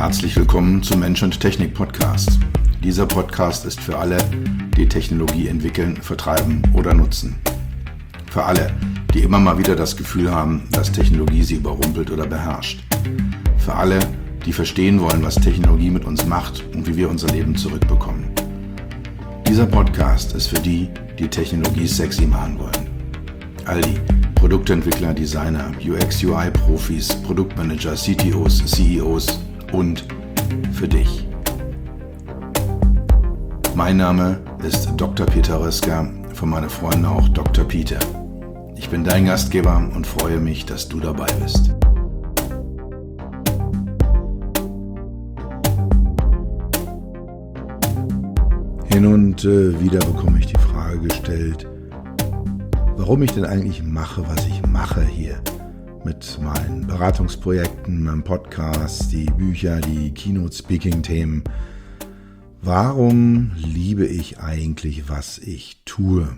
Herzlich willkommen zum Mensch und Technik Podcast. Dieser Podcast ist für alle, die Technologie entwickeln, vertreiben oder nutzen. Für alle, die immer mal wieder das Gefühl haben, dass Technologie sie überrumpelt oder beherrscht. Für alle, die verstehen wollen, was Technologie mit uns macht und wie wir unser Leben zurückbekommen. Dieser Podcast ist für die, die Technologie sexy machen wollen. All die Produktentwickler, Designer, UX-UI-Profis, Produktmanager, CTOs, CEOs und für dich. Mein Name ist Dr. Peter Röska, von meinen Freunden auch Dr. Peter. Ich bin dein Gastgeber und freue mich, dass du dabei bist. Hin und wieder bekomme ich die Frage gestellt, warum ich denn eigentlich mache, was ich mache hier mit meinen Beratungsprojekten, meinem Podcast, die Bücher, die Keynote-Speaking-Themen. Warum liebe ich eigentlich, was ich tue?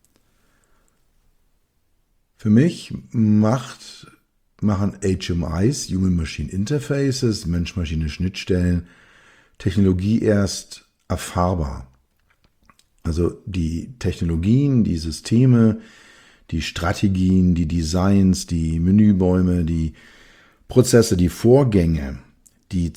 Für mich machen HMIs, Human Machine Interfaces, Mensch-Maschine-Schnittstellen, Technologie erst erfahrbar. Also die Technologien, die Systeme, die Strategien, die Designs, die Menübäume, die Prozesse, die Vorgänge, die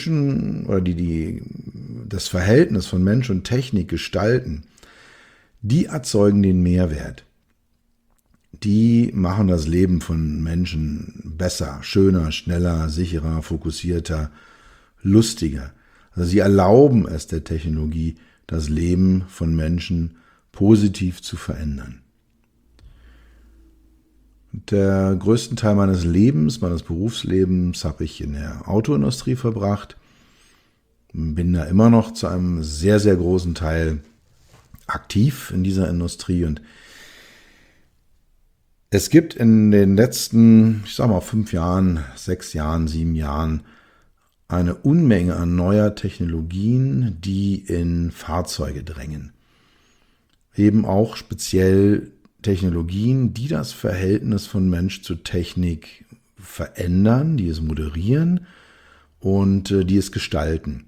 das Verhältnis von Mensch und Technik gestalten, die erzeugen den Mehrwert. Die machen das Leben von Menschen besser, schöner, schneller, sicherer, fokussierter, lustiger. Also sie erlauben es der Technologie, das Leben von Menschen positiv zu verändern. Der größten Teil meines Berufslebens habe ich in der Autoindustrie verbracht. Bin da immer noch zu einem sehr, sehr großen Teil aktiv in dieser Industrie. Und es gibt in den letzten, 5 Jahren, 6 Jahren, 7 Jahren eine Unmenge an neuer Technologien, die in Fahrzeuge drängen. Eben auch speziell Technologien, die das Verhältnis von Mensch zu Technik verändern, die es moderieren und die es gestalten.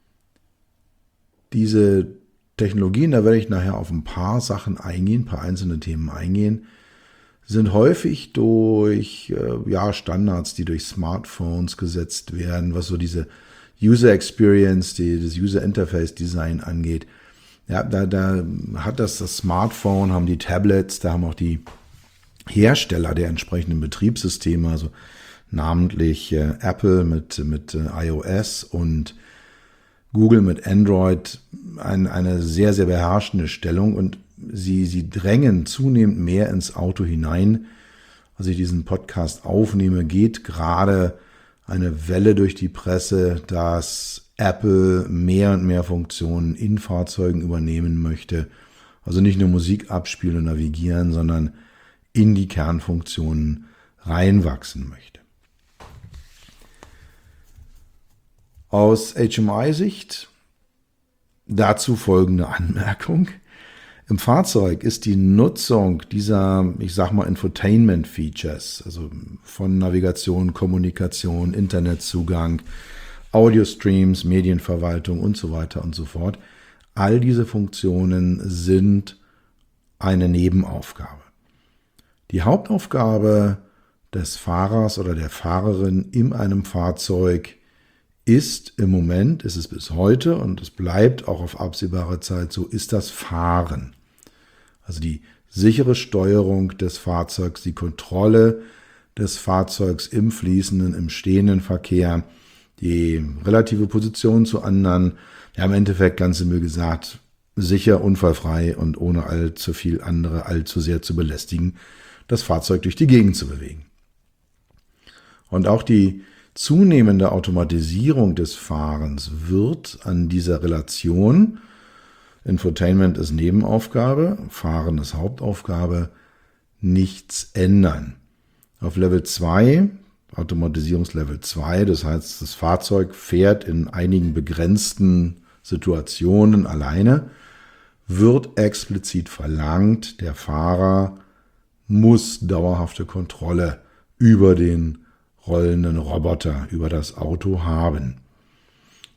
Diese Technologien, da werde ich nachher auf ein paar Sachen eingehen, ein paar einzelne Themen eingehen, sind häufig durch Standards, die durch Smartphones gesetzt werden, was so diese User Experience, das User Interface Design angeht. Ja, da hat das Smartphone, haben die Tablets, da haben auch die Hersteller der entsprechenden Betriebssysteme, also namentlich Apple mit iOS und Google mit Android, eine sehr, sehr beherrschende Stellung und sie drängen zunehmend mehr ins Auto hinein. Als ich diesen Podcast aufnehme, geht gerade eine Welle durch die Presse, dass Apple mehr und mehr Funktionen in Fahrzeugen übernehmen möchte. Also nicht nur Musik abspielen und navigieren, sondern in die Kernfunktionen reinwachsen möchte. Aus HMI-Sicht dazu folgende Anmerkung. Im Fahrzeug ist die Nutzung dieser, Infotainment-Features, also von Navigation, Kommunikation, Internetzugang, Audio-Streams, Medienverwaltung und so weiter und so fort. All diese Funktionen sind eine Nebenaufgabe. Die Hauptaufgabe des Fahrers oder der Fahrerin in einem Fahrzeug ist es bis heute und es bleibt auch auf absehbare Zeit so, ist das Fahren. Also die sichere Steuerung des Fahrzeugs, die Kontrolle des Fahrzeugs im fließenden, im stehenden Verkehr, die relative Position zu anderen, ja im Endeffekt ganz simpel gesagt, sicher, unfallfrei und ohne allzu viel andere allzu sehr zu belästigen, das Fahrzeug durch die Gegend zu bewegen. Und auch die zunehmende Automatisierung des Fahrens wird an dieser Relation, Infotainment ist Nebenaufgabe, Fahren ist Hauptaufgabe, nichts ändern. Auf Level 2, Automatisierungslevel 2, das heißt, das Fahrzeug fährt in einigen begrenzten Situationen alleine, wird explizit verlangt, der Fahrer muss dauerhafte Kontrolle über den rollenden Roboter, über das Auto haben.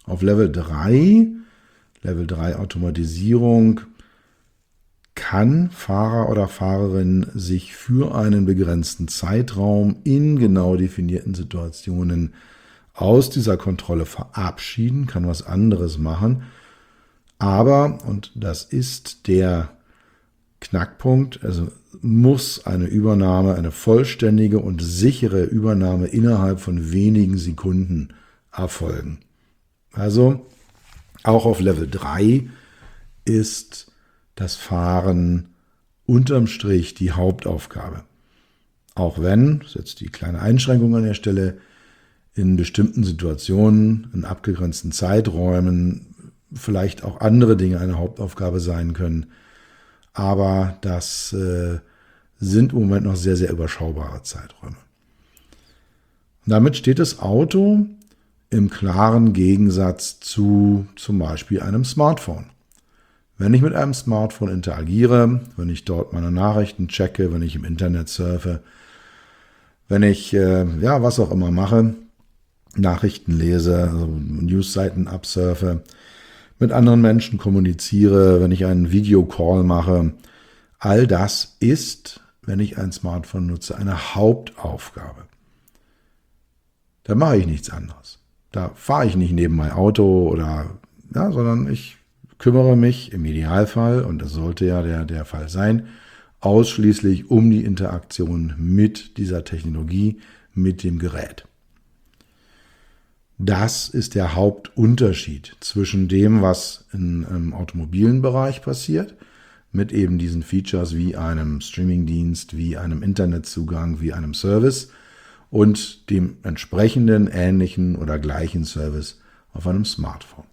Auf Level 3 Automatisierung, kann Fahrer oder Fahrerin sich für einen begrenzten Zeitraum in genau definierten Situationen aus dieser Kontrolle verabschieden, kann was anderes machen. Aber, und das ist der Knackpunkt, also muss eine Übernahme, eine vollständige und sichere Übernahme innerhalb von wenigen Sekunden erfolgen. Also auch auf Level 3 ist das Fahren unterm Strich die Hauptaufgabe. Auch wenn, das ist jetzt die kleine Einschränkung an der Stelle, in bestimmten Situationen, in abgegrenzten Zeiträumen vielleicht auch andere Dinge eine Hauptaufgabe sein können. Aber das sind im Moment noch sehr, sehr überschaubare Zeiträume. Und damit steht das Auto im klaren Gegensatz zu zum Beispiel einem Smartphone. Wenn ich mit einem Smartphone interagiere, wenn ich dort meine Nachrichten checke, wenn ich im Internet surfe, wenn ich was auch immer mache, Nachrichten lese, also Newsseiten absurfe, mit anderen Menschen kommuniziere, wenn ich einen Videocall mache, all das ist, wenn ich ein Smartphone nutze, eine Hauptaufgabe. Da mache ich nichts anderes. Da fahre ich nicht neben mein Auto sondern ich kümmere mich im Idealfall, und das sollte ja der Fall sein, ausschließlich um die Interaktion mit dieser Technologie, mit dem Gerät. Das ist der Hauptunterschied zwischen dem, was im automobilen Bereich passiert, mit eben diesen Features wie einem Streamingdienst, wie einem Internetzugang, wie einem Service und dem entsprechenden ähnlichen oder gleichen Service auf einem Smartphone.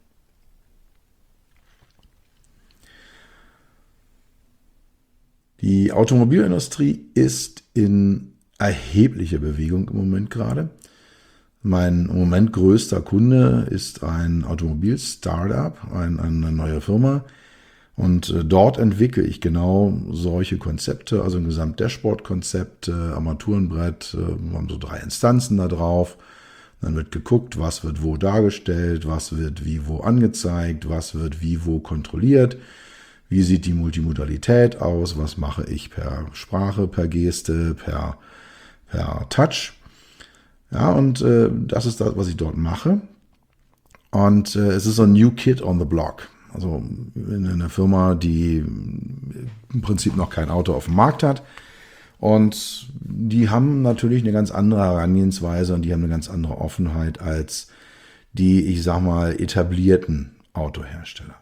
Die Automobilindustrie ist in erheblicher Bewegung im Moment gerade. Mein im Moment größter Kunde ist ein Automobil-Startup, eine neue Firma. Und dort entwickle ich genau solche Konzepte, also ein Gesamt-Dashboard-Konzept, Armaturenbrett, wir haben so 3 Instanzen da drauf. Dann wird geguckt, was wird wo dargestellt, was wird wie wo angezeigt, was wird wie wo kontrolliert. Wie sieht die Multimodalität aus? Was mache ich per Sprache, per Geste, per Touch? Ja, und das ist das, was ich dort mache. Und es ist so ein New Kid on the Block. Also in einer Firma, die im Prinzip noch kein Auto auf dem Markt hat. Und die haben natürlich eine ganz andere Herangehensweise und die haben eine ganz andere Offenheit als die, ich sag mal, etablierten Autohersteller.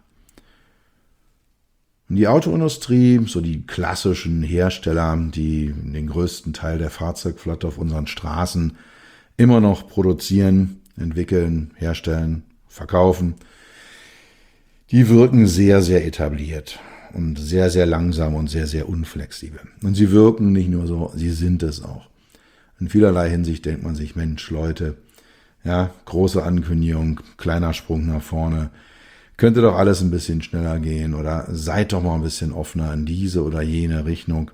Die Autoindustrie, so die klassischen Hersteller, die den größten Teil der Fahrzeugflotte auf unseren Straßen immer noch produzieren, entwickeln, herstellen, verkaufen, die wirken sehr, sehr etabliert und sehr, sehr langsam und sehr, sehr unflexibel. Und sie wirken nicht nur so, sie sind es auch. In vielerlei Hinsicht denkt man sich, Mensch, Leute, ja, große Ankündigung, kleiner Sprung nach vorne, könnte doch alles ein bisschen schneller gehen oder seid doch mal ein bisschen offener in diese oder jene Richtung.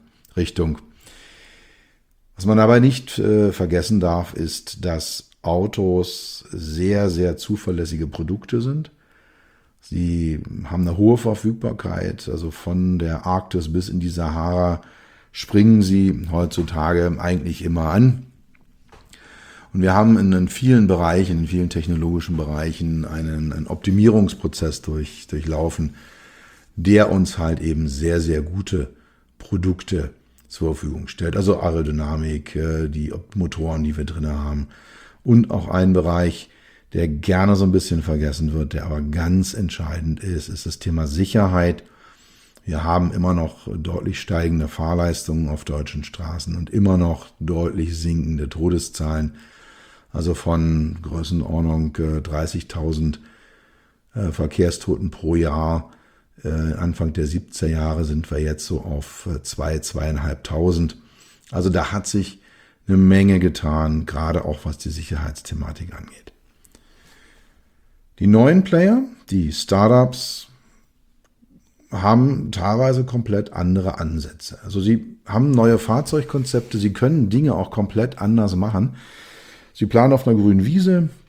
Was man dabei nicht vergessen darf, ist, dass Autos sehr, sehr zuverlässige Produkte sind. Sie haben eine hohe Verfügbarkeit, also von der Arktis bis in die Sahara springen sie heutzutage eigentlich immer an. Und wir haben in vielen Bereichen, in vielen technologischen Bereichen einen Optimierungsprozess durchlaufen, der uns halt eben sehr, sehr gute Produkte zur Verfügung stellt. Also Aerodynamik, die Motoren, die wir drin haben. Und auch ein Bereich, der gerne so ein bisschen vergessen wird, der aber ganz entscheidend ist das Thema Sicherheit. Wir haben immer noch deutlich steigende Fahrleistungen auf deutschen Straßen und immer noch deutlich sinkende Todeszahlen. Also von Größenordnung 30.000 Verkehrstoten pro Jahr. Anfang der 70er Jahre sind wir jetzt so auf 2.500. Also da hat sich eine Menge getan, gerade auch was die Sicherheitsthematik angeht. Die neuen Player, die Startups, haben teilweise komplett andere Ansätze. Also sie haben neue Fahrzeugkonzepte, sie können Dinge auch komplett anders machen. Sie planen auf einer grünen Wiese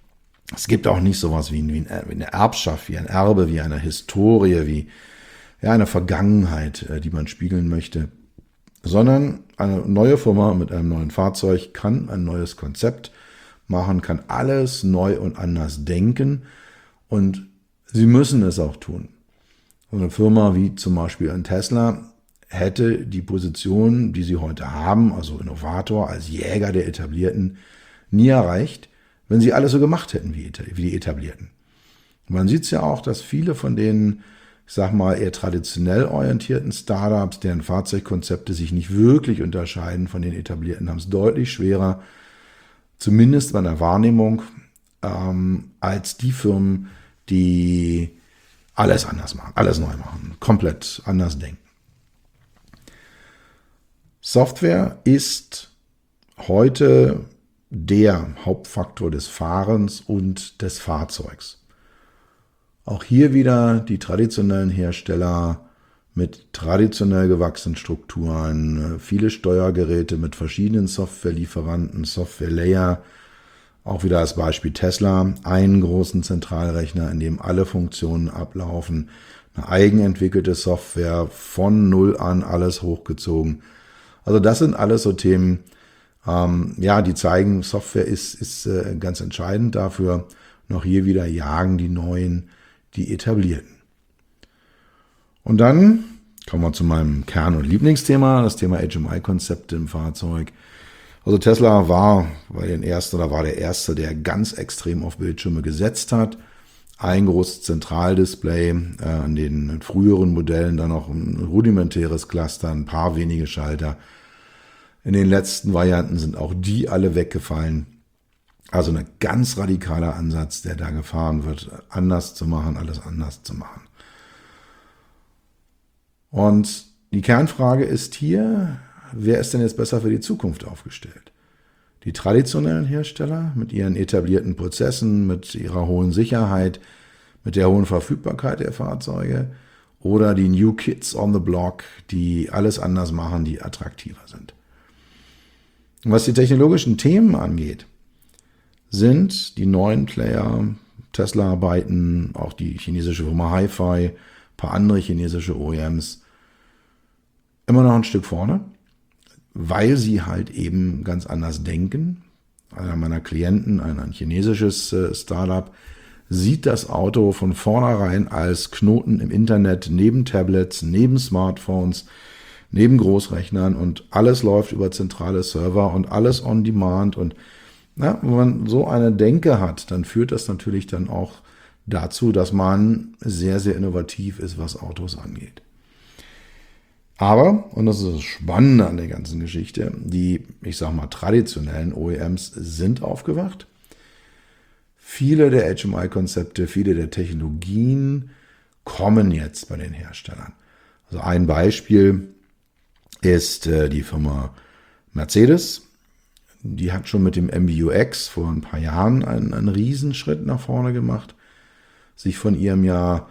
Es gibt auch nicht sowas wie eine Erbschaft, wie ein Erbe, wie eine Historie, wie eine Vergangenheit, die man spiegeln möchte, sondern eine neue Firma mit einem neuen Fahrzeug kann ein neues Konzept machen, kann alles neu und anders denken und sie müssen es auch tun. So eine Firma wie zum Beispiel ein Tesla hätte die Position, die sie heute haben, also Innovator als Jäger der Etablierten, nie erreicht, wenn sie alles so gemacht hätten wie die Etablierten. Man sieht es ja auch, dass viele von den, ich sag mal, eher traditionell orientierten Startups, deren Fahrzeugkonzepte sich nicht wirklich unterscheiden von den Etablierten, haben es deutlich schwerer, zumindest bei der Wahrnehmung, als die Firmen, die alles anders machen, alles neu machen, komplett anders denken. Software ist heute der Hauptfaktor des Fahrens und des Fahrzeugs. Auch hier wieder die traditionellen Hersteller mit traditionell gewachsenen Strukturen, viele Steuergeräte mit verschiedenen Softwarelieferanten, Softwarelayer. Auch wieder als Beispiel Tesla, einen großen Zentralrechner, in dem alle Funktionen ablaufen, eine eigenentwickelte Software, von null an alles hochgezogen. Also das sind alles so Themen, die zeigen, Software ist ganz entscheidend dafür. Noch hier wieder jagen die Neuen, die Etablierten. Und dann kommen wir zu meinem Kern- und Lieblingsthema, das Thema HMI-Konzepte im Fahrzeug. Also Tesla war der Erste, der ganz extrem auf Bildschirme gesetzt hat. Ein großes Zentraldisplay, an den früheren Modellen dann noch ein rudimentäres Cluster, ein paar wenige Schalter. In den letzten Varianten sind auch die alle weggefallen. Also ein ganz radikaler Ansatz, der da gefahren wird, anders zu machen, alles anders zu machen. Und die Kernfrage ist hier, wer ist denn jetzt besser für die Zukunft aufgestellt? Die traditionellen Hersteller mit ihren etablierten Prozessen, mit ihrer hohen Sicherheit, mit der hohen Verfügbarkeit der Fahrzeuge oder die New Kids on the Block, die alles anders machen, die attraktiver sind? Und was die technologischen Themen angeht, sind die neuen Player, Tesla-Arbeiten, auch die chinesische Firma HiFi, ein paar andere chinesische OEMs, immer noch ein Stück vorne, weil sie halt eben ganz anders denken. Einer meiner Klienten, ein chinesisches Startup, sieht das Auto von vornherein als Knoten im Internet, neben Tablets, neben Smartphones, neben Großrechnern und alles läuft über zentrale Server und alles on demand. Und wenn man so eine Denke hat, dann führt das natürlich dann auch dazu, dass man sehr, sehr innovativ ist, was Autos angeht. Aber, und das ist das Spannende an der ganzen Geschichte, die, ich sag mal, traditionellen OEMs sind aufgewacht. Viele der HMI-Konzepte, viele der Technologien kommen jetzt bei den Herstellern. Also ein Beispiel ist die Firma Mercedes. Die hat schon mit dem MBUX vor ein paar Jahren einen Riesenschritt nach vorne gemacht. Sich von ihrem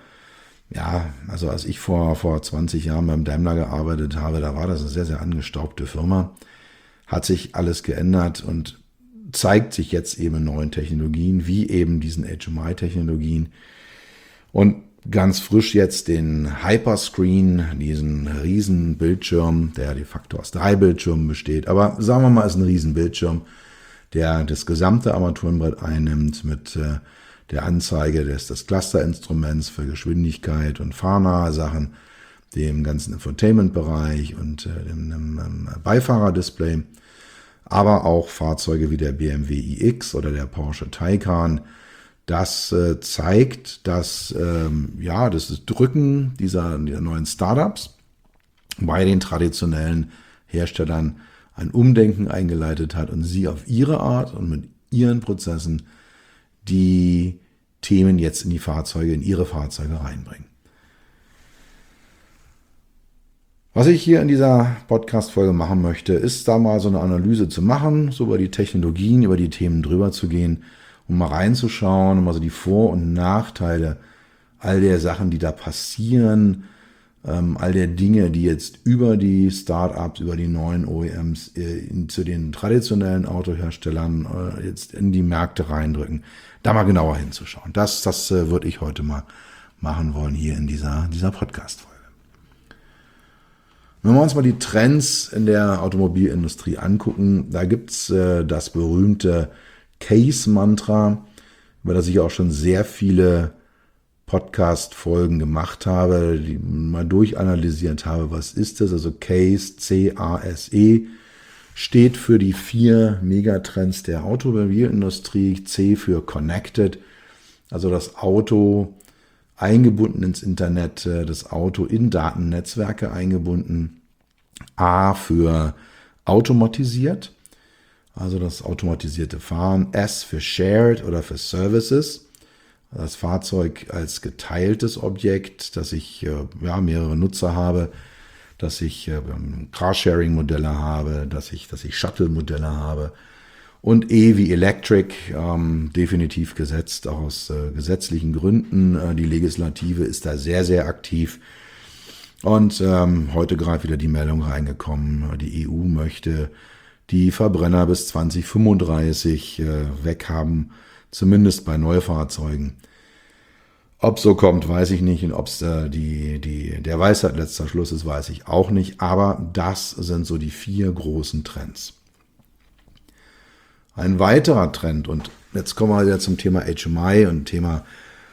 also als ich vor 20 Jahren beim Daimler gearbeitet habe, da war das eine sehr, sehr angestaubte Firma. Hat sich alles geändert und zeigt sich jetzt eben in neuen Technologien, wie eben diesen HMI-Technologien. Und ganz frisch jetzt den Hyperscreen, diesen riesen Bildschirm, der de facto aus 3 Bildschirmen besteht. Aber sagen wir mal, ist ein riesen Bildschirm, der das gesamte Armaturenbrett einnimmt mit der Anzeige des Clusterinstruments für Geschwindigkeit und fahrnahe Sachen, dem ganzen Infotainment-Bereich und dem Beifahrerdisplay, aber auch Fahrzeuge wie der BMW iX oder der Porsche Taycan. Das zeigt, dass das Drücken dieser neuen Startups bei den traditionellen Herstellern ein Umdenken eingeleitet hat und sie auf ihre Art und mit ihren Prozessen die Themen jetzt in ihre Fahrzeuge reinbringen. Was ich hier in dieser Podcast-Folge machen möchte, ist da mal so eine Analyse zu machen, so über die Technologien, über die Themen drüber zu gehen, um mal reinzuschauen, um also die Vor- und Nachteile all der Sachen, die da passieren, all der Dinge, die jetzt über die Startups, über die neuen OEMs zu den traditionellen Autoherstellern jetzt in die Märkte reindrücken, da mal genauer hinzuschauen. Das würde ich heute mal machen wollen hier in dieser Podcast-Folge. Wenn wir uns mal die Trends in der Automobilindustrie angucken, da gibt's das berühmte Case-Mantra, über das ich auch schon sehr viele Podcast-Folgen gemacht habe, die mal durchanalysiert habe, was ist das? Also CASE, C-A-S-E, steht für die 4 Megatrends der Automobilindustrie, C für Connected, also das Auto eingebunden ins Internet, das Auto in Datennetzwerke eingebunden, A für automatisiert, also das automatisierte Fahren, S für Shared oder für Services, das Fahrzeug als geteiltes Objekt, dass ich mehrere Nutzer habe, dass ich Carsharing-Modelle habe, dass ich Shuttle-Modelle habe. Und E wie Electric, definitiv gesetzt, auch aus gesetzlichen Gründen. Die Legislative ist da sehr, sehr aktiv. Und heute gerade wieder die Meldung reingekommen, die EU möchte die Verbrenner bis 2035 weghaben, zumindest bei Neufahrzeugen. Ob so kommt, weiß ich nicht. Und ob es der Weisheit letzter Schluss ist, weiß ich auch nicht. Aber das sind so die 4 großen Trends. Ein weiterer Trend, und jetzt kommen wir wieder zum Thema HMI und Thema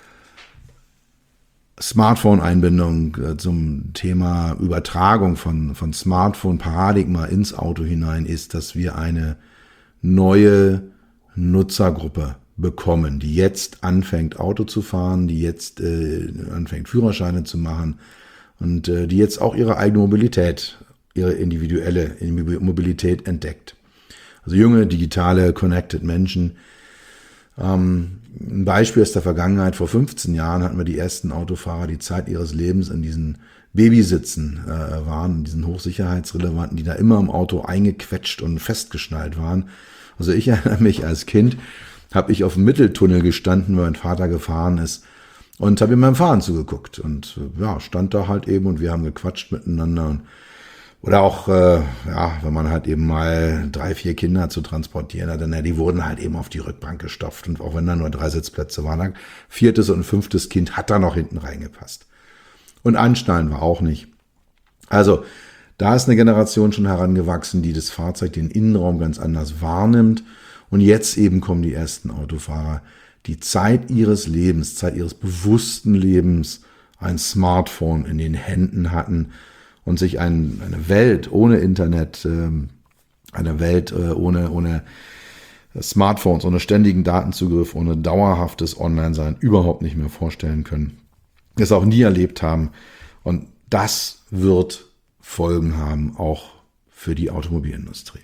Smartphone-Einbindung, zum Thema Übertragung von Smartphone-Paradigma ins Auto hinein, ist, dass wir eine neue Nutzergruppe bekommen, die jetzt anfängt, Auto zu fahren, die jetzt anfängt, Führerscheine zu machen und die jetzt auch ihre eigene Mobilität, ihre individuelle Mobilität entdeckt. Also junge, digitale, connected Menschen. Ein Beispiel aus der Vergangenheit, vor 15 Jahren hatten wir die ersten Autofahrer, die Zeit ihres Lebens in diesen Babysitzen waren, in diesen hochsicherheitsrelevanten, die da immer im Auto eingequetscht und festgeschnallt waren. Also ich erinnere mich als Kind, habe ich auf dem Mitteltunnel gestanden, weil mein Vater gefahren ist und habe ihm beim Fahren zugeguckt und stand da halt eben und wir haben gequatscht miteinander. Oder auch, wenn man halt eben mal 3, 4 Kinder zu transportieren hat, dann die wurden halt eben auf die Rückbank gestopft und auch wenn da nur 3 Sitzplätze waren, dann 4. und 5. Kind hat da noch hinten reingepasst. Und anschnallen war auch nicht. Also, da ist eine Generation schon herangewachsen, die das Fahrzeug, den Innenraum ganz anders wahrnimmt. Und jetzt eben kommen die ersten Autofahrer, die Zeit ihres Lebens, Zeit ihres bewussten Lebens ein Smartphone in den Händen hatten und sich eine Welt ohne Internet, eine Welt ohne Smartphones, ohne ständigen Datenzugriff, ohne dauerhaftes Online-Sein überhaupt nicht mehr vorstellen können. Das auch nie erlebt haben. Und das wird Folgen haben, auch für die Automobilindustrie.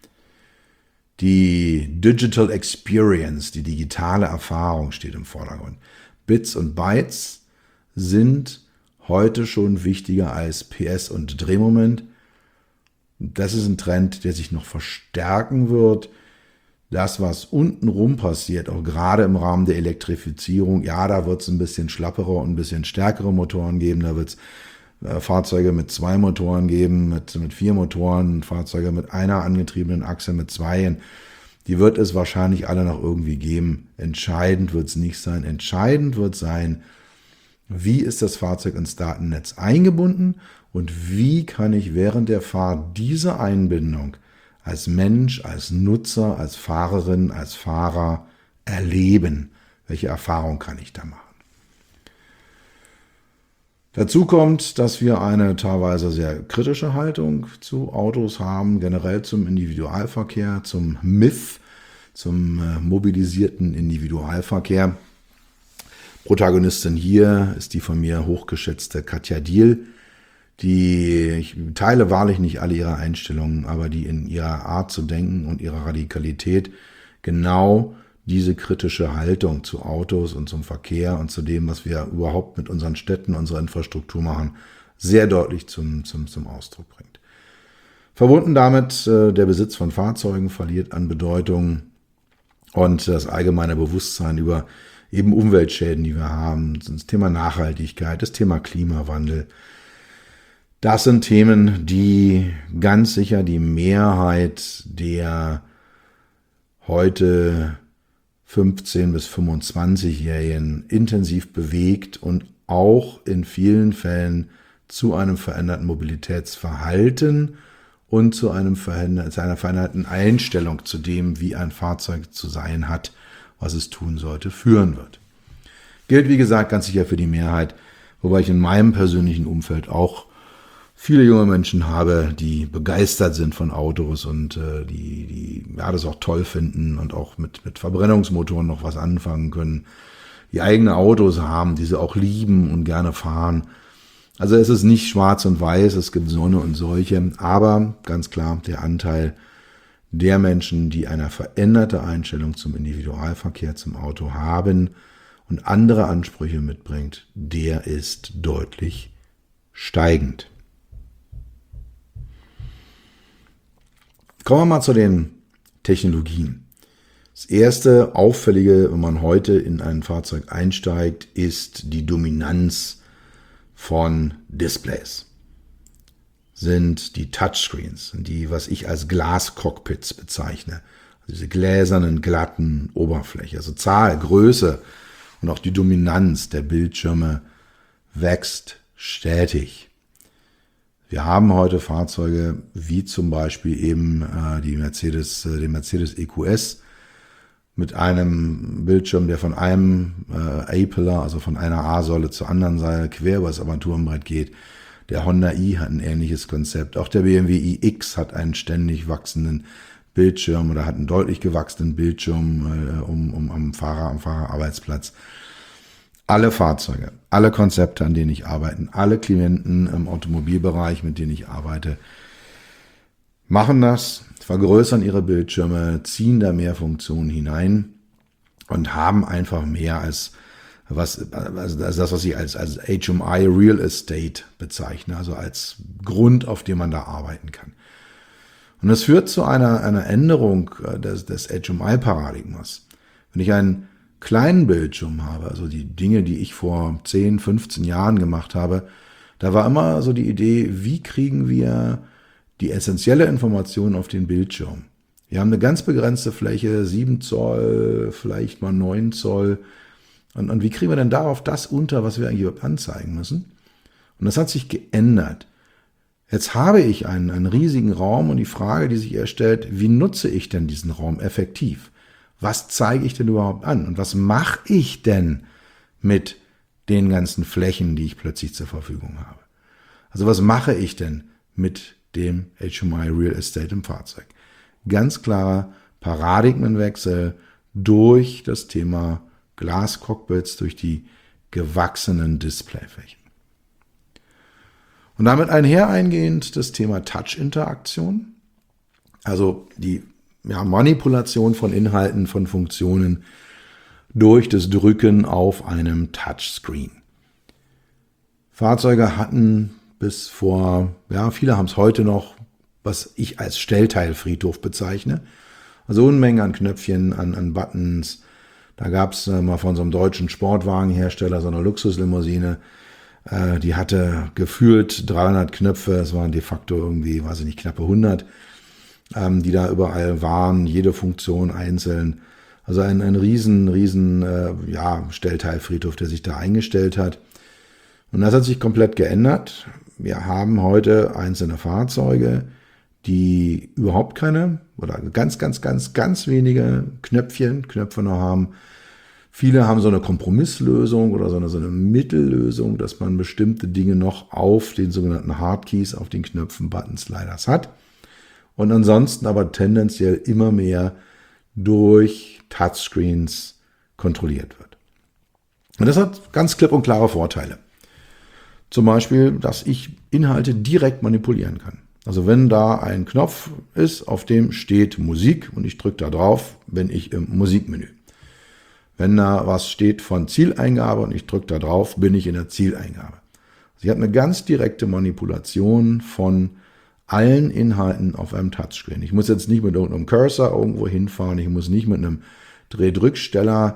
Die Digital Experience, die digitale Erfahrung steht im Vordergrund. Bits und Bytes sind heute schon wichtiger als PS und Drehmoment. Das ist ein Trend, der sich noch verstärken wird. Das, was untenrum passiert, auch gerade im Rahmen der Elektrifizierung, da wird es ein bisschen schlappere und ein bisschen stärkere Motoren geben. Da wird es Fahrzeuge mit 2 Motoren geben, mit 4 Motoren, Fahrzeuge mit einer angetriebenen Achse, mit 2. Die wird es wahrscheinlich alle noch irgendwie geben. Entscheidend wird es nicht sein. Entscheidend wird sein, wie ist das Fahrzeug ins Datennetz eingebunden und wie kann ich während der Fahrt diese Einbindung als Mensch, als Nutzer, als Fahrerin, als Fahrer erleben? Welche Erfahrung kann ich da machen? Dazu kommt, dass wir eine teilweise sehr kritische Haltung zu Autos haben, generell zum Individualverkehr, zum MIV, zum mobilisierten Individualverkehr. Protagonistin hier ist die von mir hochgeschätzte Katja Diehl, ich teile wahrlich nicht alle ihre Einstellungen, aber die in ihrer Art zu denken und ihrer Radikalität genau diese kritische Haltung zu Autos und zum Verkehr und zu dem, was wir überhaupt mit unseren Städten, unserer Infrastruktur machen, sehr deutlich zum Ausdruck bringt. Verbunden damit, der Besitz von Fahrzeugen verliert an Bedeutung und das allgemeine Bewusstsein über eben Umweltschäden, die wir haben, das Thema Nachhaltigkeit, das Thema Klimawandel. Das sind Themen, die ganz sicher die Mehrheit der heute 15- bis 25-Jährigen intensiv bewegt und auch in vielen Fällen zu einem veränderten Mobilitätsverhalten und zu einer veränderten Einstellung zu dem, wie ein Fahrzeug zu sein hat, was es tun sollte, führen wird. Gilt, wie gesagt, ganz sicher für die Mehrheit, wobei ich in meinem persönlichen Umfeld auch viele junge Menschen habe, die begeistert sind von Autos und die das auch toll finden und auch mit Verbrennungsmotoren noch was anfangen können, die eigene Autos haben, die sie auch lieben und gerne fahren. Also es ist nicht schwarz und weiß, es gibt Sonne und Seuche, aber ganz klar der Anteil der Menschen, die eine veränderte Einstellung zum Individualverkehr, zum Auto haben und andere Ansprüche mitbringt, der ist deutlich steigend. Kommen wir mal zu den Technologien. Das erste Auffällige, wenn man heute in ein Fahrzeug einsteigt, ist die Dominanz von Displays. Sind die Touchscreens, die, was ich als Glascockpits bezeichne. Also diese gläsernen, glatten Oberfläche. Also Zahl, Größe und auch die Dominanz der Bildschirme wächst stetig. Wir haben heute Fahrzeuge wie zum Beispiel eben den Mercedes EQS mit einem Bildschirm, der von einem A-Pillar, also von einer A-Säule zur anderen Säule quer über das Armaturenbrett geht. Der Honda i hat ein ähnliches Konzept. Auch der BMW iX hat einen ständig wachsenden Bildschirm oder hat einen deutlich gewachsenen Bildschirm am Fahrerarbeitsplatz. Alle Fahrzeuge, alle Konzepte, an denen ich arbeite, alle Klienten im Automobilbereich, mit denen ich arbeite, machen das, vergrößern ihre Bildschirme, ziehen da mehr Funktionen hinein und haben einfach mehr als das, was ich als HMI Real Estate bezeichne, also als Grund, auf dem man da arbeiten kann. Und das führt zu einer Änderung des HMI-Paradigmas. Wenn ich einen kleinen Bildschirm habe, also die Dinge, die ich vor 10, 15 Jahren gemacht habe, da war immer so die Idee, wie kriegen wir die essentielle Information auf den Bildschirm. Wir haben eine ganz begrenzte Fläche, 7 Zoll, vielleicht mal 9 Zoll. Und wie kriegen wir denn darauf das unter, was wir eigentlich überhaupt anzeigen müssen? Und das hat sich geändert. Jetzt habe ich einen riesigen Raum und die Frage, die sich eher stellt, wie nutze ich denn diesen Raum effektiv? Was zeige ich denn überhaupt an? Und was mache ich denn mit den ganzen Flächen, die ich plötzlich zur Verfügung habe? Also was mache ich denn mit dem HMI Real Estate im Fahrzeug? Ganz klarer Paradigmenwechsel durch das Thema Glascockpits, durch die gewachsenen Displayflächen. Und damit eingehend das Thema Touch-Interaktion, also die Manipulation von Inhalten, von Funktionen durch das Drücken auf einem Touchscreen. Fahrzeuge hatten bis vor, viele haben es heute noch, was ich als Stellteilfriedhof bezeichne. Also Unmengen an Knöpfchen, an Buttons. Da gab es mal von so einem deutschen Sportwagenhersteller so eine Luxuslimousine, die hatte gefühlt 300 Knöpfe, es waren de facto irgendwie, knappe 100, die da überall waren, jede Funktion einzeln. Also ein riesen Stellteilfriedhof, der sich da eingestellt hat. Und das hat sich komplett geändert. Wir haben heute einzelne Fahrzeuge, die überhaupt keine oder ganz wenige Knöpfe noch haben. Viele haben so eine Kompromisslösung oder so eine Mittellösung, dass man bestimmte Dinge noch auf den sogenannten Hardkeys, auf den Knöpfen, Buttons, Sliders hat. Und ansonsten aber tendenziell immer mehr durch Touchscreens kontrolliert wird. Und das hat ganz klipp und klare Vorteile. Zum Beispiel, dass ich Inhalte direkt manipulieren kann. Also wenn da ein Knopf ist, auf dem steht Musik und ich drücke da drauf, bin ich im Musikmenü. Wenn da was steht von Zieleingabe und ich drücke da drauf, bin ich in der Zieleingabe. Sie hat eine ganz direkte Manipulation von allen Inhalten auf einem Touchscreen. Ich muss jetzt nicht mit irgendeinem Cursor irgendwo hinfahren, ich muss nicht mit einem Drehdrücksteller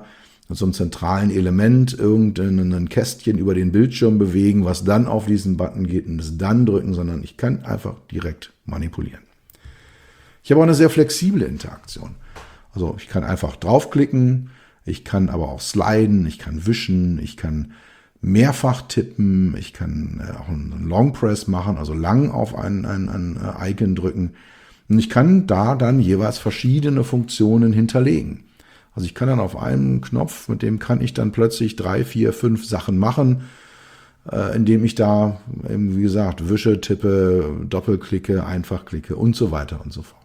mit so einem zentralen Element irgendein Kästchen über den Bildschirm bewegen, was dann auf diesen Button geht und es dann drücken, sondern ich kann einfach direkt manipulieren. Ich habe auch eine sehr flexible Interaktion. Also ich kann einfach draufklicken, ich kann aber auch sliden, ich kann wischen, ich kann mehrfach tippen, ich kann auch einen Long Press machen, also lang auf ein Icon drücken. Und ich kann da dann jeweils verschiedene Funktionen hinterlegen. Also ich kann dann auf einem Knopf, mit dem kann ich dann plötzlich 3, 4, 5 Sachen machen, indem ich da, eben wie gesagt, wische, tippe, doppelklicke, einfach klicke und so weiter und so fort.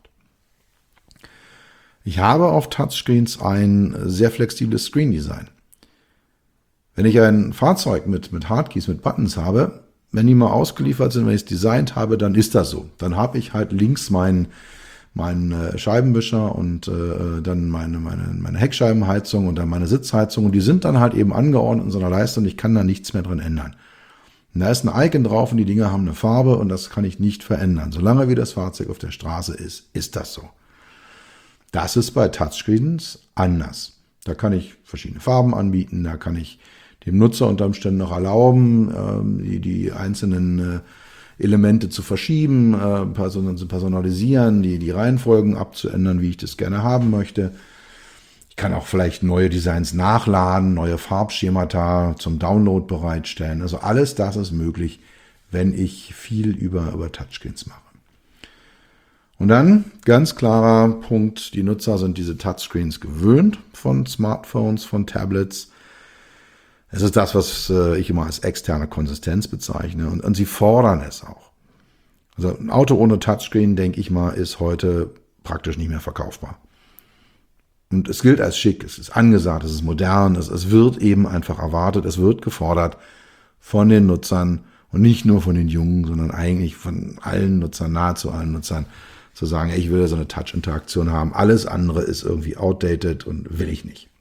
Ich habe auf Touchscreens ein sehr flexibles Screen-Design. Wenn ich ein Fahrzeug mit Hardkeys, mit Buttons habe, wenn die mal ausgeliefert sind, wenn ich es designt habe, dann ist das so. Dann habe ich halt links meinen Scheibenwischer und dann meine Heckscheibenheizung und dann meine Sitzheizung und die sind dann halt eben angeordnet in so einer Leiste und ich kann da nichts mehr drin ändern. Und da ist ein Icon drauf und die Dinger haben eine Farbe und das kann ich nicht verändern. Solange wie das Fahrzeug auf der Straße ist, ist das so. Das ist bei Touchscreens anders. Da kann ich verschiedene Farben anbieten, da kann ich dem Nutzer unter Umständen noch erlauben, die einzelnen Elemente zu verschieben, zu personalisieren, die Reihenfolgen abzuändern, wie ich das gerne haben möchte. Ich kann auch vielleicht neue Designs nachladen, neue Farbschemata zum Download bereitstellen. Also alles das ist möglich, wenn ich viel über Touchscreens mache. Und dann, ganz klarer Punkt, die Nutzer sind diese Touchscreens gewöhnt von Smartphones, von Tablets. Es ist das, was ich immer als externe Konsistenz bezeichne und sie fordern es auch. Also ein Auto ohne Touchscreen, denke ich mal, ist heute praktisch nicht mehr verkaufbar. Und es gilt als schick, es ist angesagt, es ist modern, es wird eben einfach erwartet, es wird gefordert von den Nutzern und nicht nur von den Jungen, sondern eigentlich von allen Nutzern, nahezu allen Nutzern, zu sagen, ich will so eine Touch-Interaktion haben. Alles andere ist irgendwie outdated und will ich nicht.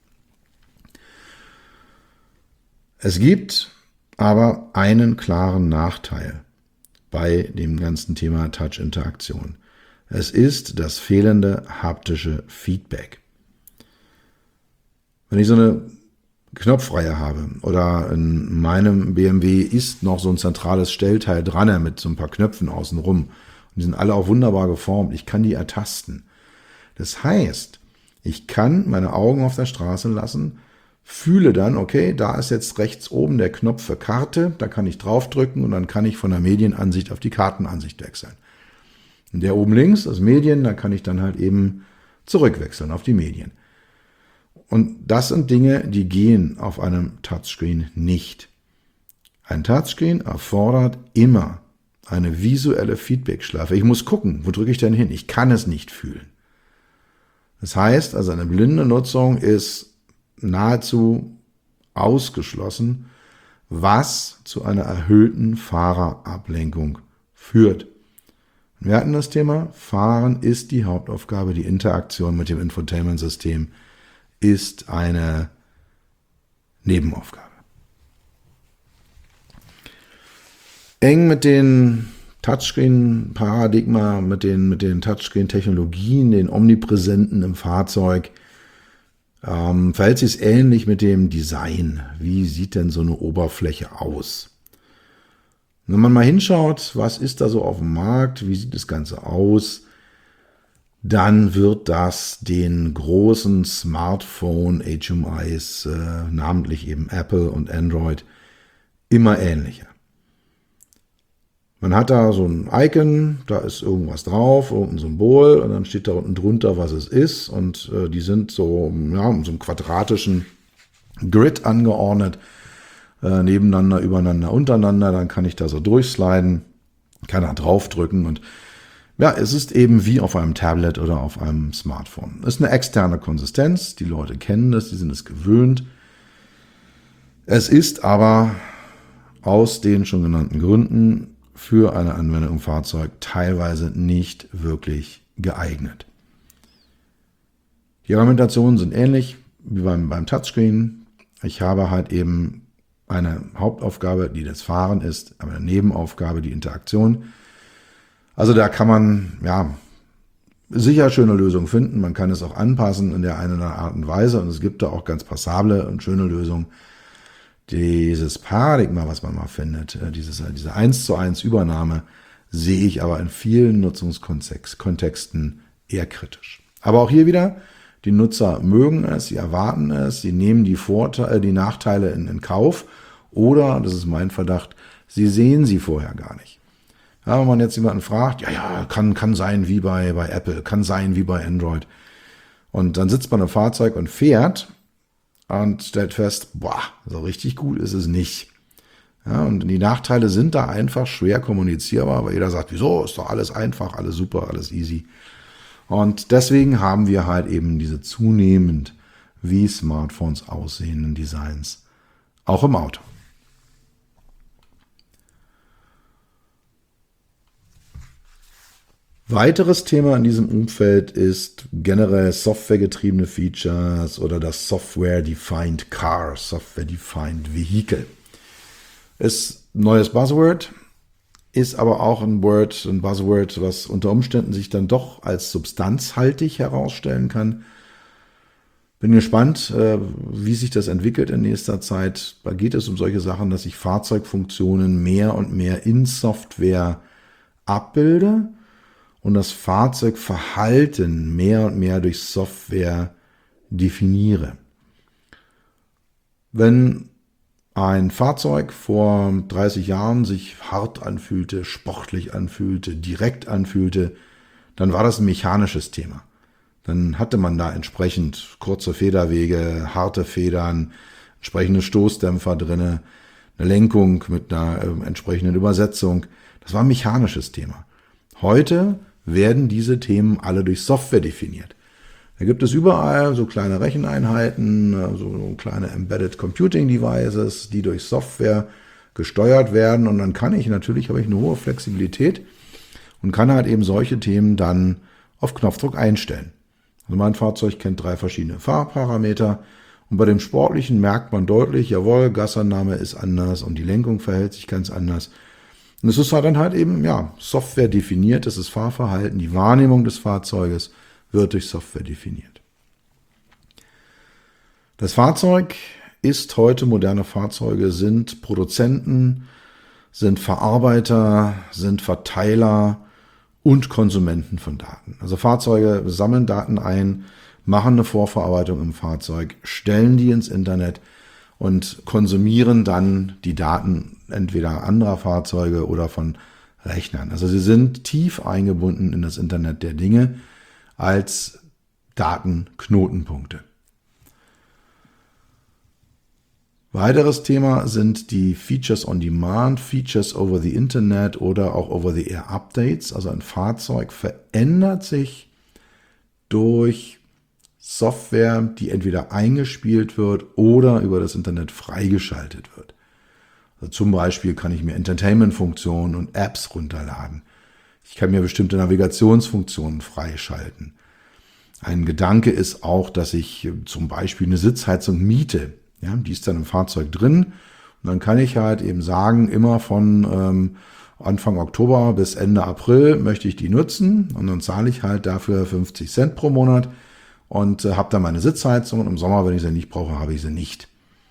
Es gibt aber einen klaren Nachteil bei dem ganzen Thema Touch-Interaktion. Es ist das fehlende haptische Feedback. Wenn ich so eine Knopfreihe habe oder in meinem BMW ist noch so ein zentrales Stellteil dran mit so ein paar Knöpfen außenrum, die sind alle auch wunderbar geformt. Ich kann die ertasten. Das heißt, ich kann meine Augen auf der Straße lassen, fühle dann, okay, da ist jetzt rechts oben der Knopf für Karte, da kann ich draufdrücken und dann kann ich von der Medienansicht auf die Kartenansicht wechseln. Und der oben links, das Medien, da kann ich dann halt eben zurückwechseln auf die Medien. Und das sind Dinge, die gehen auf einem Touchscreen nicht. Ein Touchscreen erfordert immer eine visuelle Feedbackschleife. Ich muss gucken, wo drücke ich denn hin? Ich kann es nicht fühlen. Das heißt, also eine blinde Nutzung ist nahezu ausgeschlossen, was zu einer erhöhten Fahrerablenkung führt. Wir hatten das Thema, Fahren ist die Hauptaufgabe, die Interaktion mit dem Infotainment-System ist eine Nebenaufgabe. Eng mit den Touchscreen-Paradigma, mit den Touchscreen-Technologien, den Omnipräsenten im Fahrzeug, verhält sich es ähnlich mit dem Design. Wie sieht denn so eine Oberfläche aus? Wenn man mal hinschaut, was ist da so auf dem Markt, wie sieht das Ganze aus, dann wird das den großen Smartphone-HMIs, namentlich eben Apple und Android, immer ähnlicher. Man hat da so ein Icon, da ist irgendwas drauf, irgendein Symbol und dann steht da unten drunter, was es ist und die sind so, ja, in so einem quadratischen Grid angeordnet, nebeneinander, übereinander, untereinander, dann kann ich da so durchsliden, kann da draufdrücken und ja, es ist eben wie auf einem Tablet oder auf einem Smartphone. Es ist eine externe Konsistenz, die Leute kennen das, die sind es gewöhnt. Es ist aber aus den schon genannten Gründen für eine Anwendung im Fahrzeug teilweise nicht wirklich geeignet. Die Argumentationen sind ähnlich wie beim Touchscreen. Ich habe halt eben eine Hauptaufgabe, die das Fahren ist, aber eine Nebenaufgabe, die Interaktion. Also da kann man ja sicher schöne Lösungen finden. Man kann es auch anpassen in der einen oder anderen Art und Weise. Und es gibt da auch ganz passable und schöne Lösungen. Dieses Paradigma, was man mal findet, diese 1:1 Übernahme, sehe ich aber in vielen Nutzungskontexten eher kritisch. Aber auch hier wieder, die Nutzer mögen es, sie erwarten es, sie nehmen die Nachteile in Kauf oder, das ist mein Verdacht, sie sehen sie vorher gar nicht. Ja, wenn man jetzt jemanden fragt, ja, kann sein wie bei Apple, kann sein wie bei Android. Und dann sitzt man im Fahrzeug und fährt und stellt fest, so richtig gut ist es nicht. Ja, und die Nachteile sind da einfach schwer kommunizierbar, weil jeder sagt, wieso, ist doch alles einfach, alles super, alles easy. Und deswegen haben wir halt eben diese zunehmend wie Smartphones aussehenden Designs, auch im Auto. Weiteres Thema in diesem Umfeld ist generell softwaregetriebene Features oder das Software-Defined Car, Software-Defined Vehicle. Ist ein neues Buzzword, ist aber auch ein Buzzword, was unter Umständen sich dann doch als substanzhaltig herausstellen kann. Bin gespannt, wie sich das entwickelt in nächster Zeit. Da geht es um solche Sachen, dass ich Fahrzeugfunktionen mehr und mehr in Software abbilde und das Fahrzeugverhalten mehr und mehr durch Software definiere. Wenn ein Fahrzeug vor 30 Jahren sich hart anfühlte, sportlich anfühlte, direkt anfühlte, dann war das ein mechanisches Thema. Dann hatte man da entsprechend kurze Federwege, harte Federn, entsprechende Stoßdämpfer drinne, eine Lenkung mit einer entsprechenden Übersetzung. Das war ein mechanisches Thema. Heute werden diese Themen alle durch Software definiert. Da gibt es überall so kleine Recheneinheiten, so kleine Embedded Computing Devices, die durch Software gesteuert werden. Und dann habe ich eine hohe Flexibilität und kann halt eben solche Themen dann auf Knopfdruck einstellen. Also mein Fahrzeug kennt 3 verschiedene Fahrparameter und bei dem Sportlichen merkt man deutlich, jawohl, Gasannahme ist anders und die Lenkung verhält sich ganz anders. Und es ist dann halt eben, Software definiert, das ist Fahrverhalten, die Wahrnehmung des Fahrzeuges wird durch Software definiert. Das Fahrzeug ist heute, moderne Fahrzeuge sind Produzenten, sind Verarbeiter, sind Verteiler und Konsumenten von Daten. Also Fahrzeuge sammeln Daten ein, machen eine Vorverarbeitung im Fahrzeug, stellen die ins Internet und konsumieren dann die Daten entweder anderer Fahrzeuge oder von Rechnern. Also sie sind tief eingebunden in das Internet der Dinge als Datenknotenpunkte. Weiteres Thema sind die Features on Demand, Features over the Internet oder auch over the Air Updates. Also ein Fahrzeug verändert sich durch Software, die entweder eingespielt wird oder über das Internet freigeschaltet wird. Also zum Beispiel kann ich mir Entertainment-Funktionen und Apps runterladen. Ich kann mir bestimmte Navigationsfunktionen freischalten. Ein Gedanke ist auch, dass ich zum Beispiel eine Sitzheizung miete. Ja, die ist dann im Fahrzeug drin. Und dann kann ich halt eben sagen, immer von Anfang Oktober bis Ende April möchte ich die nutzen. Und dann zahle ich halt dafür 50 Cent pro Monat und habe dann meine Sitzheizung. Und im Sommer, wenn ich sie nicht brauche, habe ich sie nicht.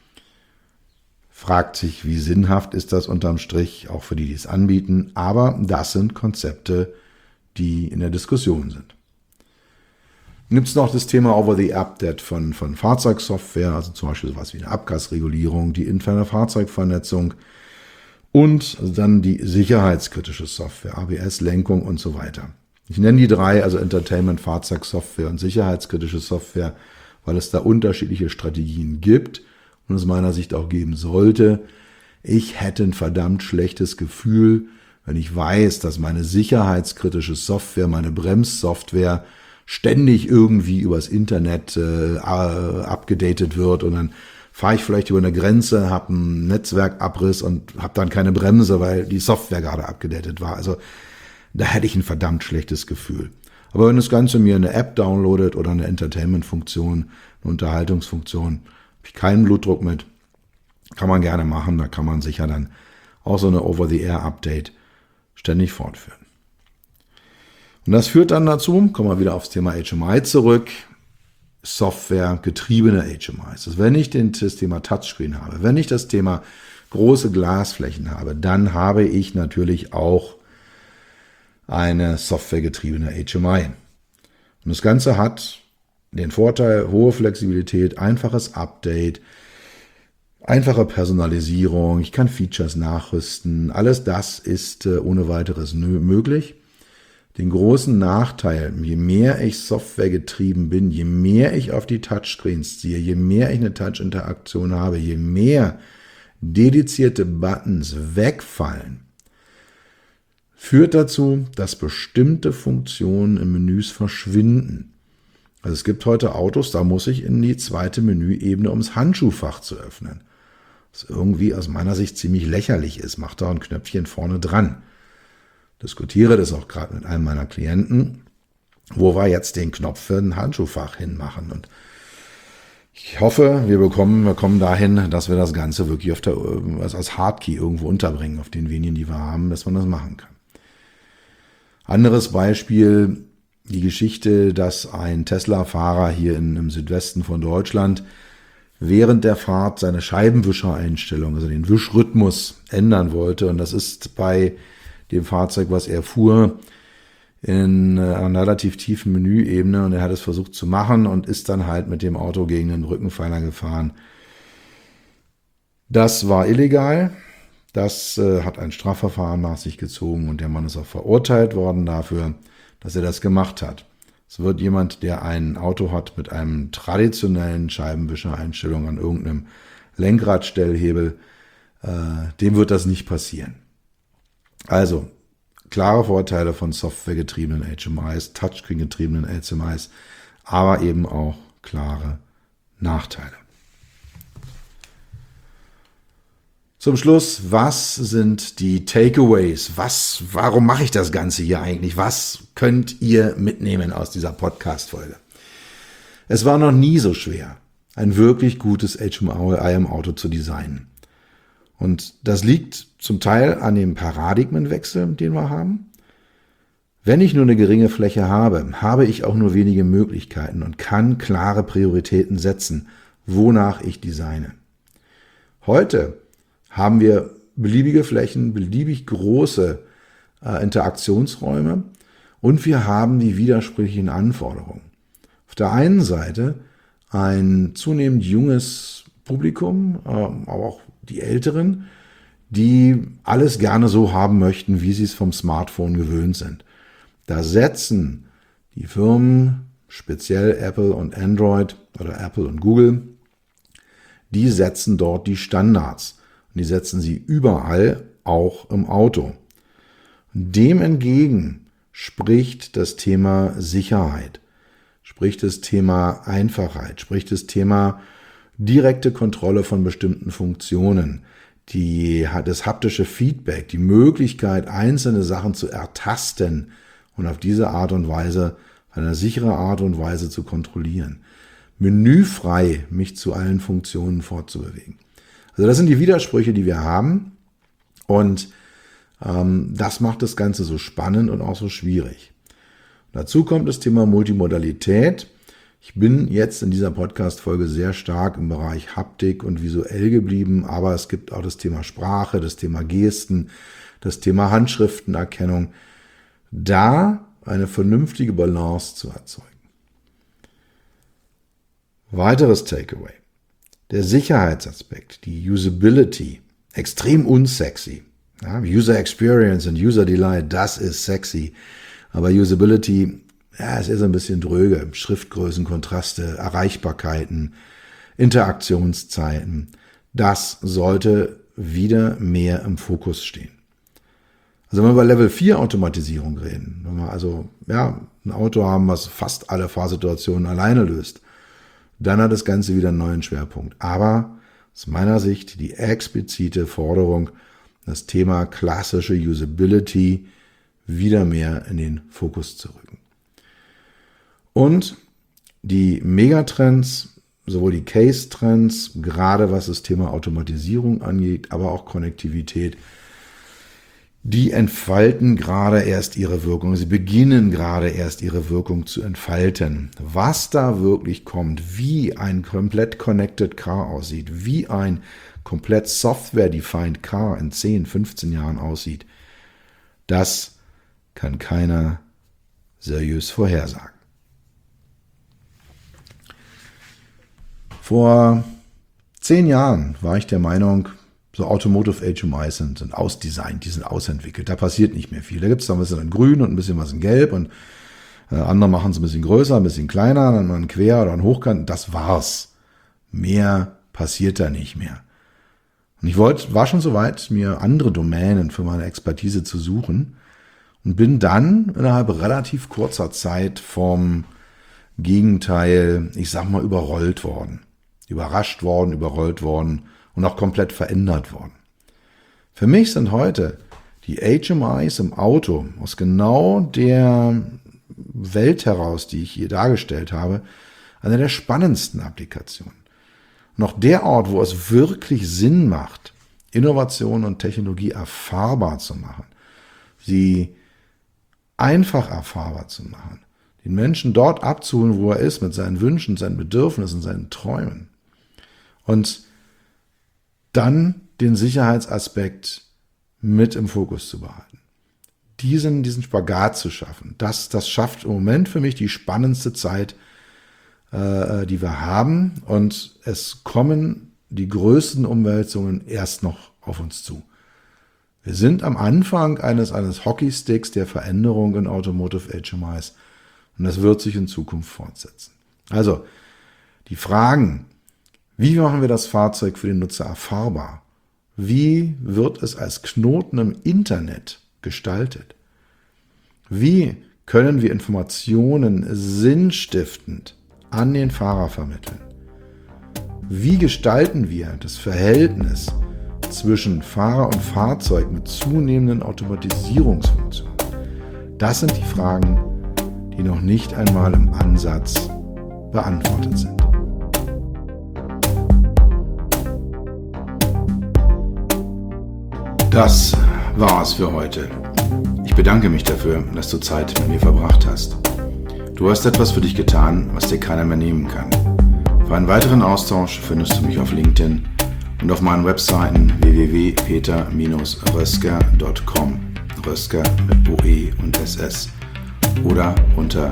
Fragt sich, wie sinnhaft ist das unterm Strich, auch für die, die es anbieten. Aber das sind Konzepte, die in der Diskussion sind. Dann gibt es noch das Thema Over-the-Update von Fahrzeugsoftware, also zum Beispiel sowas wie eine Abgasregulierung, die interne Fahrzeugvernetzung und dann die sicherheitskritische Software, ABS, Lenkung und so weiter. Ich nenne die 3, also Entertainment, Fahrzeugsoftware und sicherheitskritische Software, weil es da unterschiedliche Strategien gibt und aus meiner Sicht auch geben sollte. Ich hätte ein verdammt schlechtes Gefühl, wenn ich weiß, dass meine sicherheitskritische Software, meine Bremssoftware ständig irgendwie übers Internet abgedatet wird und dann fahre ich vielleicht über eine Grenze, habe einen Netzwerkabriss und habe dann keine Bremse, weil die Software gerade abgedatet war. Also da hätte ich ein verdammt schlechtes Gefühl. Aber wenn das Ganze mir eine App downloadet oder eine Entertainment-Funktion, eine Unterhaltungsfunktion, habe ich keinen Blutdruck mit. Kann man gerne machen, da kann man sicher dann auch so eine Over-the-Air-Update ständig fortführen. Und das führt dann dazu, kommen wir wieder aufs Thema HMI zurück, softwaregetriebene HMIs. Also wenn ich das Thema Touchscreen habe, wenn ich das Thema große Glasflächen habe, dann habe ich natürlich auch eine softwaregetriebene HMI. Und das Ganze hat den Vorteil, hohe Flexibilität, einfaches Update, einfache Personalisierung, ich kann Features nachrüsten, alles das ist ohne weiteres möglich. Den großen Nachteil, je mehr ich softwaregetrieben bin, je mehr ich auf die Touchscreens ziehe, je mehr ich eine Touch-Interaktion habe, je mehr dedizierte Buttons wegfallen, führt dazu, dass bestimmte Funktionen in Menüs verschwinden. Also es gibt heute Autos, da muss ich in die zweite Menüebene, um das Handschuhfach zu öffnen. Was irgendwie aus meiner Sicht ziemlich lächerlich ist. Macht da ein Knöpfchen vorne dran. Diskutiere das auch gerade mit einem meiner Klienten, wo wir jetzt den Knopf für ein Handschuhfach hinmachen. Und ich hoffe, wir kommen dahin, dass wir das Ganze wirklich als Hardkey irgendwo unterbringen, auf den wenigen, die wir haben, dass man das machen kann. Anderes Beispiel, die Geschichte, dass ein Tesla-Fahrer hier im Südwesten von Deutschland während der Fahrt seine Scheibenwischereinstellung, also den Wischrhythmus, ändern wollte. Und das ist bei dem Fahrzeug, was er fuhr, in einer relativ tiefen Menüebene. Und er hat es versucht zu machen und ist dann halt mit dem Auto gegen den Brückenpfeiler gefahren. Das war illegal. Das hat ein Strafverfahren nach sich gezogen und der Mann ist auch verurteilt worden dafür, dass er das gemacht hat. Es wird jemand, der ein Auto hat mit einem traditionellen Scheibenwischereinstellung an irgendeinem Lenkradstellhebel, dem wird das nicht passieren. Also, klare Vorteile von softwaregetriebenen HMIs, Touchscreen-getriebenen HMIs, aber eben auch klare Nachteile. Zum Schluss, was sind die Takeaways? Warum mache ich das Ganze hier eigentlich? Was könnt ihr mitnehmen aus dieser Podcast-Folge? Es war noch nie so schwer, ein wirklich gutes HMI im Auto zu designen. Und das liegt zum Teil an dem Paradigmenwechsel, den wir haben. Wenn ich nur eine geringe Fläche habe, habe ich auch nur wenige Möglichkeiten und kann klare Prioritäten setzen, wonach ich designe. Heute haben wir beliebige Flächen, beliebig große Interaktionsräume und wir haben die widersprüchlichen Anforderungen. Auf der einen Seite ein zunehmend junges Publikum, aber auch die Älteren, die alles gerne so haben möchten, wie sie es vom Smartphone gewöhnt sind. Da setzen die Firmen, speziell Apple und Android oder Apple und Google, die setzen dort die Standards. Und die setzen sie überall, auch im Auto. Dem entgegen spricht das Thema Sicherheit, spricht das Thema Einfachheit, spricht das Thema direkte Kontrolle von bestimmten Funktionen, das haptische Feedback, die Möglichkeit, einzelne Sachen zu ertasten und auf diese Art und Weise, auf eine sichere Art und Weise zu kontrollieren. Menüfrei mich zu allen Funktionen fortzubewegen. Also das sind die Widersprüche, die wir haben und das macht das Ganze so spannend und auch so schwierig. Dazu kommt das Thema Multimodalität. Ich bin jetzt in dieser Podcast-Folge sehr stark im Bereich Haptik und visuell geblieben, aber es gibt auch das Thema Sprache, das Thema Gesten, das Thema Handschriftenerkennung. Da eine vernünftige Balance zu erzeugen. Weiteres Takeaway. Der Sicherheitsaspekt, die Usability, extrem unsexy. Ja, User Experience und User Delight, das ist sexy. Aber Usability, ja, es ist ein bisschen dröge. Schriftgrößen, Kontraste, Erreichbarkeiten, Interaktionszeiten. Das sollte wieder mehr im Fokus stehen. Also wenn wir über Level 4 Automatisierung reden, wenn wir also ein Auto haben, was fast alle Fahrsituationen alleine löst, dann hat das Ganze wieder einen neuen Schwerpunkt. Aber aus meiner Sicht die explizite Forderung, das Thema klassische Usability wieder mehr in den Fokus zu rücken. Und die Megatrends, sowohl die Case-Trends, gerade was das Thema Automatisierung angeht, aber auch Konnektivität, die entfalten gerade erst ihre Wirkung. Sie beginnen gerade erst ihre Wirkung zu entfalten. Was da wirklich kommt, wie ein komplett Connected Car aussieht, wie ein komplett Software-Defined Car in 10, 15 Jahren aussieht, das kann keiner seriös vorhersagen. Vor 10 Jahren war ich der Meinung, so Automotive HMIs sind ausdesignt, die sind ausentwickelt. Da passiert nicht mehr viel. Da gibt es noch ein bisschen in Grün und ein bisschen was in Gelb und andere machen es ein bisschen größer, ein bisschen kleiner, dann mal ein Quer oder ein Hochkant. Das war's. Mehr passiert da nicht mehr. Und ich war schon so weit, mir andere Domänen für meine Expertise zu suchen und bin dann innerhalb relativ kurzer Zeit vom Gegenteil, ich sag mal, überrollt worden. Überrascht worden, überrollt worden und auch komplett verändert worden. Für mich sind heute die HMIs im Auto aus genau der Welt heraus, die ich hier dargestellt habe, eine der spannendsten Applikationen. Und auch der Ort, wo es wirklich Sinn macht, Innovation und Technologie erfahrbar zu machen, sie einfach erfahrbar zu machen, den Menschen dort abzuholen, wo er ist, mit seinen Wünschen, seinen Bedürfnissen, seinen Träumen. Und dann den Sicherheitsaspekt mit im Fokus zu behalten. Diesen Spagat zu schaffen, das schafft im Moment für mich die spannendste Zeit, die wir haben. Und es kommen die größten Umwälzungen erst noch auf uns zu. Wir sind am Anfang eines Hockeysticks der Veränderung in Automotive HMIs. Und das wird sich in Zukunft fortsetzen. Also, die Fragen: Wie machen wir das Fahrzeug für den Nutzer erfahrbar? Wie wird es als Knoten im Internet gestaltet? Wie können wir Informationen sinnstiftend an den Fahrer vermitteln? Wie gestalten wir das Verhältnis zwischen Fahrer und Fahrzeug mit zunehmenden Automatisierungsfunktionen? Das sind die Fragen, die noch nicht einmal im Ansatz beantwortet sind. Das war's für heute. Ich bedanke mich dafür, dass du Zeit mit mir verbracht hast. Du hast etwas für dich getan, was dir keiner mehr nehmen kann. Für einen weiteren Austausch findest du mich auf LinkedIn und auf meinen Webseiten www.peter-rösker.com, Rösker mit OE und SS, oder unter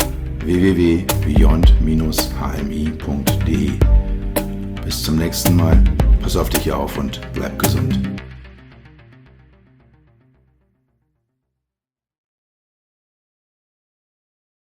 www.beyond-hmi.de. Bis zum nächsten Mal. Pass auf dich auf und bleib gesund.